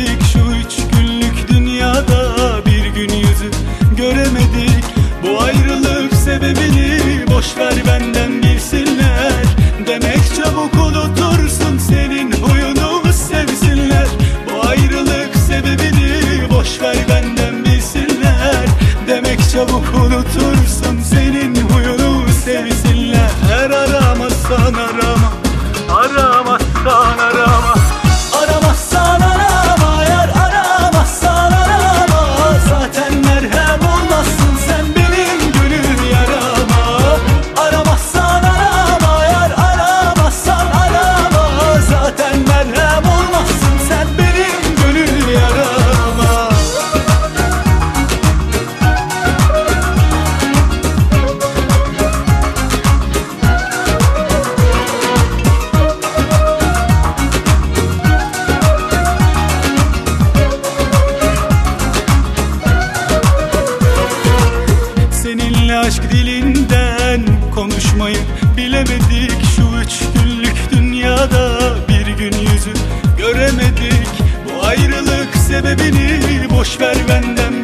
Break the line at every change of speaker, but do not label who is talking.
bilemedik, şu 3 günlük dünyada bir gün yüzü göremedik. Bu ayrılık sebebini boşver benden bilsinler. Demek çabuk unutursun, senin huyunu sevsinler. Bu ayrılık sebebini boşver benden bilsinler. Demek çabuk unutursun, senin huyunu sevsinler. Eğer aramazsan arama, aramazsan arama, aramazsan arama, eğer aramazsan arama. Zaten merhem olmazsın sen benim gönül yarama. Aramazsan arama, eğer aramazsan arama. Zaten merhem olmazsın sen benim gönül yarama. Seninle aşk dilinden konuşmayı bilemedik, şu 3 günlük dünyada bir gün yüzü göremedik. Bu ayrılık sebebini boşver benden